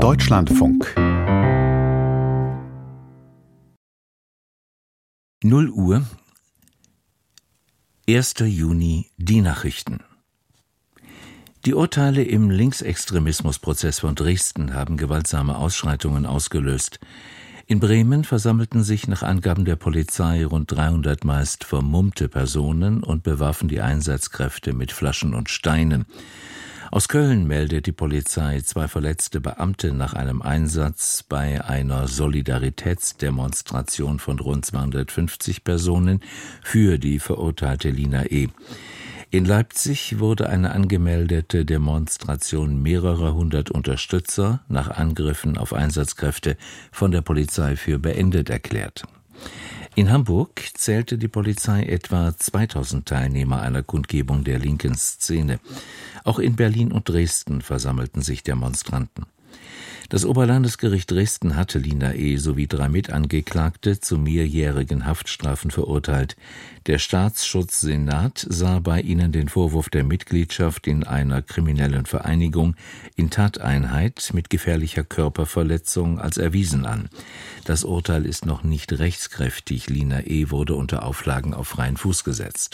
Deutschlandfunk 0 Uhr, 1. Juni, die Nachrichten. Die Urteile im Linksextremismusprozess von Dresden haben gewaltsame Ausschreitungen ausgelöst. In Bremen versammelten sich nach Angaben der Polizei rund 300 meist vermummte Personen und bewarfen die Einsatzkräfte mit Flaschen und Steinen. Aus Köln meldet die Polizei 2 verletzte Beamte nach einem Einsatz bei einer Solidaritätsdemonstration von rund 250 Personen für die verurteilte Lina E. In Leipzig wurde eine angemeldete Demonstration mehrerer hundert Unterstützer nach Angriffen auf Einsatzkräfte von der Polizei für beendet erklärt. In Hamburg zählte die Polizei etwa 2000 Teilnehmer einer Kundgebung der linken Szene. Auch in Berlin und Dresden versammelten sich Demonstranten. Das Oberlandesgericht Dresden hatte Lina E. sowie 3 Mitangeklagte zu mehrjährigen Haftstrafen verurteilt. Der Staatsschutzsenat sah bei ihnen den Vorwurf der Mitgliedschaft in einer kriminellen Vereinigung in Tateinheit mit gefährlicher Körperverletzung als erwiesen an. Das Urteil ist noch nicht rechtskräftig. Lina E. wurde unter Auflagen auf freien Fuß gesetzt.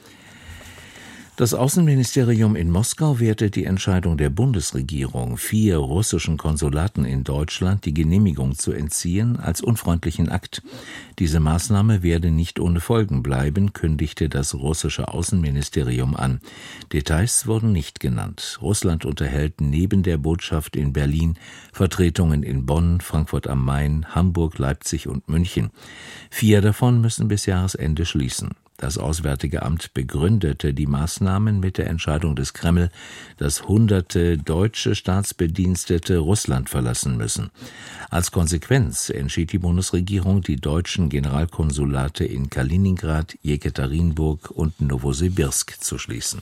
Das Außenministerium in Moskau wertet die Entscheidung der Bundesregierung, 4 russischen Konsulaten in Deutschland die Genehmigung zu entziehen, als unfreundlichen Akt. Diese Maßnahme werde nicht ohne Folgen bleiben, kündigte das russische Außenministerium an. Details wurden nicht genannt. Russland unterhält neben der Botschaft in Berlin Vertretungen in Bonn, Frankfurt am Main, Hamburg, Leipzig und München. 4 davon müssen bis Jahresende schließen. Das Auswärtige Amt begründete die Maßnahmen mit der Entscheidung des Kreml, dass Hunderte deutsche Staatsbedienstete Russland verlassen müssen. Als Konsequenz entschied die Bundesregierung, die deutschen Generalkonsulate in Kaliningrad, Jekaterinburg und Nowosibirsk zu schließen.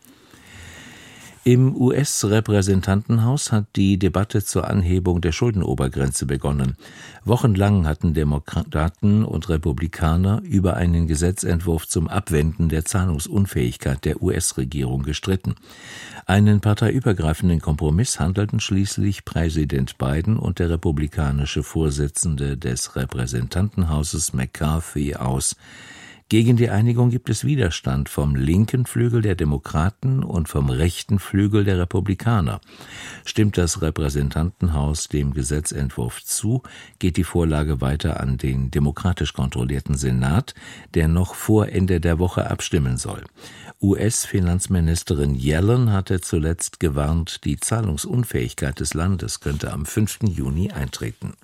Im US-Repräsentantenhaus hat die Debatte zur Anhebung der Schuldenobergrenze begonnen. Wochenlang hatten Demokraten und Republikaner über einen Gesetzentwurf zum Abwenden der Zahlungsunfähigkeit der US-Regierung gestritten. Einen parteiübergreifenden Kompromiss handelten schließlich Präsident Biden und der republikanische Vorsitzende des Repräsentantenhauses McCarthy aus. Gegen die Einigung gibt es Widerstand vom linken Flügel der Demokraten und vom rechten Flügel der Republikaner. Stimmt das Repräsentantenhaus dem Gesetzentwurf zu, geht die Vorlage weiter an den demokratisch kontrollierten Senat, der noch vor Ende der Woche abstimmen soll. US-Finanzministerin Yellen hatte zuletzt gewarnt, die Zahlungsunfähigkeit des Landes könnte am 5. Juni eintreten.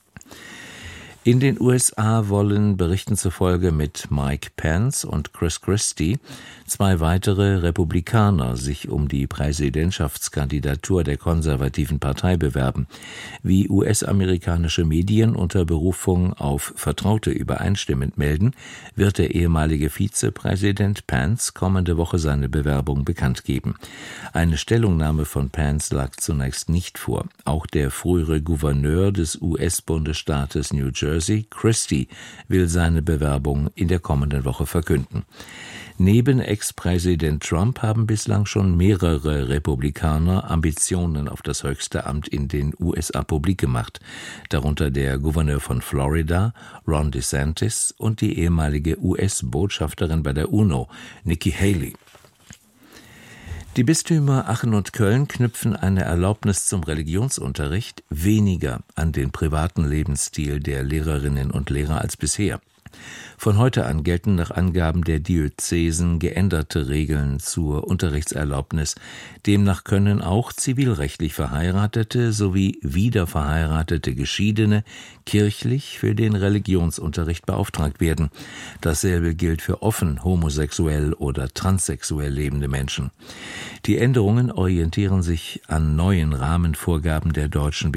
In den USA wollen Berichten zufolge mit Mike Pence und Chris Christie 2 weitere Republikaner sich um die Präsidentschaftskandidatur der konservativen Partei bewerben. Wie US-amerikanische Medien unter Berufung auf Vertraute übereinstimmend melden, wird der ehemalige Vizepräsident Pence kommende Woche seine Bewerbung bekannt geben. Eine Stellungnahme von Pence lag zunächst nicht vor. Auch der frühere Gouverneur des US-Bundesstaates New Jersey, Christie, will seine Bewerbung in der kommenden Woche verkünden. Neben Ex-Präsident Trump haben bislang schon mehrere Republikaner Ambitionen auf das höchste Amt in den USA publik gemacht, darunter der Gouverneur von Florida, Ron DeSantis, und die ehemalige US-Botschafterin bei der UNO, Nikki Haley. Die Bistümer Aachen und Köln knüpfen eine Erlaubnis zum Religionsunterricht weniger an den privaten Lebensstil der Lehrerinnen und Lehrer als bisher. Von heute an gelten nach Angaben der Diözesen geänderte Regeln zur Unterrichtserlaubnis. Demnach können auch zivilrechtlich Verheiratete sowie wiederverheiratete Geschiedene kirchlich für den Religionsunterricht beauftragt werden. Dasselbe gilt für offen homosexuell oder transsexuell lebende Menschen. Die Änderungen orientieren sich an neuen Rahmenvorgaben der Deutschen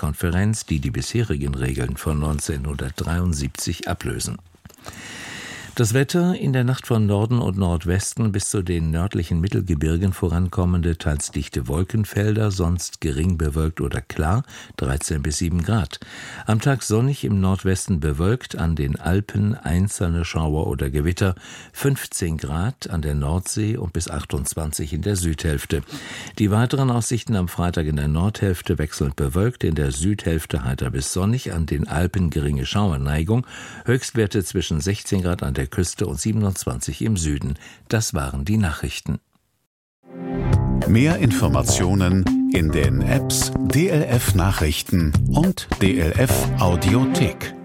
Bischofskonferenz, die die bisherigen Regeln von 1973 ablösen. Das Wetter: in der Nacht von Norden und Nordwesten bis zu den nördlichen Mittelgebirgen vorankommende, teils dichte Wolkenfelder, sonst gering bewölkt oder klar, 13 bis 7 Grad. Am Tag sonnig, im Nordwesten bewölkt, an den Alpen einzelne Schauer oder Gewitter, 15 Grad an der Nordsee und bis 28 in der Südhälfte. Die weiteren Aussichten am Freitag: in der Nordhälfte wechselnd bewölkt, in der Südhälfte heiter bis sonnig, an den Alpen geringe Schauerneigung, Höchstwerte zwischen 16 Grad an der Küste und 27 im Süden. Das waren die Nachrichten. Mehr Informationen in den Apps DLF Nachrichten und DLF Audiothek.